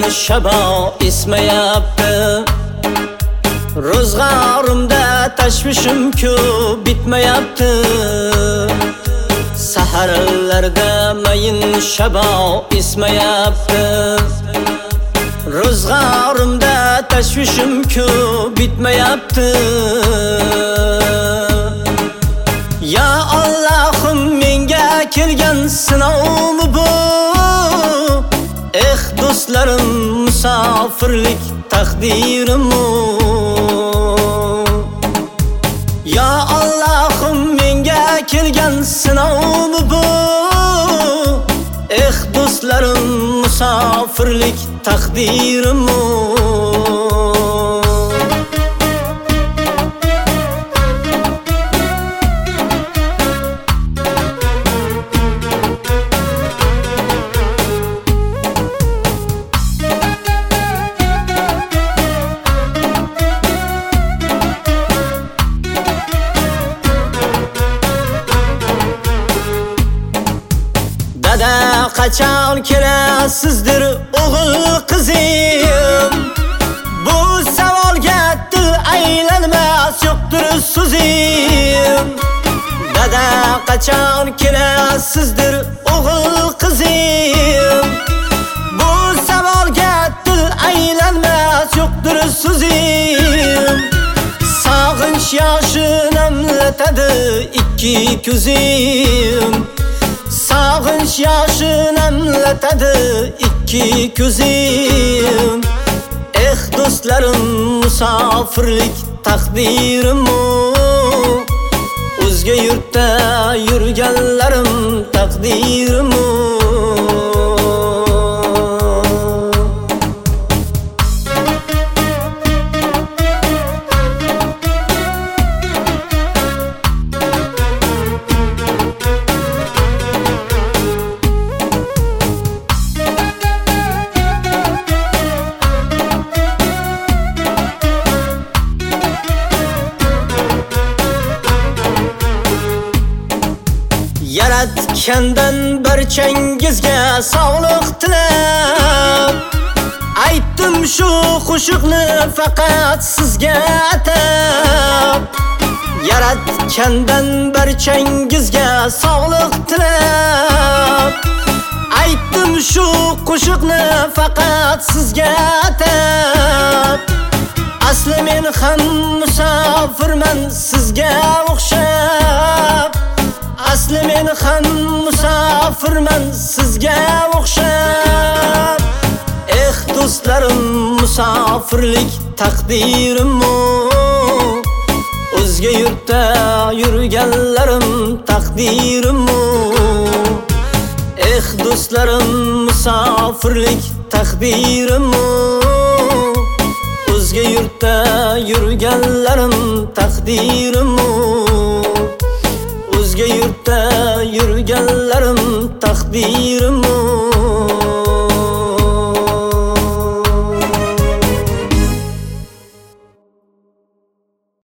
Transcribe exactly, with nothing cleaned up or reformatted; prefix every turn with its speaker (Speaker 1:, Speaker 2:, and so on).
Speaker 1: shabo esmayapti. Ro'zg'orimda tashvishim ko'p bitmayapti. Saharlarda mayin shabo esmayapti. Ro'zg'orimda tashvishim ko'p bitmayapti. Ya Allohim, menga kelgan sinovmi bu? Eh do'stlarim, musofirlik taqdirim u. Ya Allohim, menga kelgan sinovmi bu? Eh do'stlarim, musofirlik taqdirim u. Dada qachon kelasizdir o'g'il qizim? Bu savolga til aylanmas yo'qdir so'zim. Dada qachon kelasizdir o'g'il qizim? Bu savolga til aylanmas yo'qdir so'zim. Sog'inch yoshini namlatadi ikki ko'zim. Sog'inch yoshini namlatadi ikki ko'zim. Eh do'stlarim, musofirlik taqdirim u. O'zga yurtda yurganlarim taqdirim u. Yaratgandan barchangizga sog'lik tilab, aytdim shu qo'shiqni faqat sizga atab. Yaratgandan barchangizga sog'lik tilab, aytdim shu qo'shiqni faqat sizga atab. Asli men ham musofirman sizga o'xshab. Asli men ham musofirman sizga o'xshab. Eh do'stlarim, musofirlik taqdirim u. O'zga yurtda yurganlarim taqdirim u. Eh do'stlarim, musofirlik taqdirim u. O'zga yurtda yurganlarim taqdirim u. O'zga yurtda yurganlarim taqdirim u.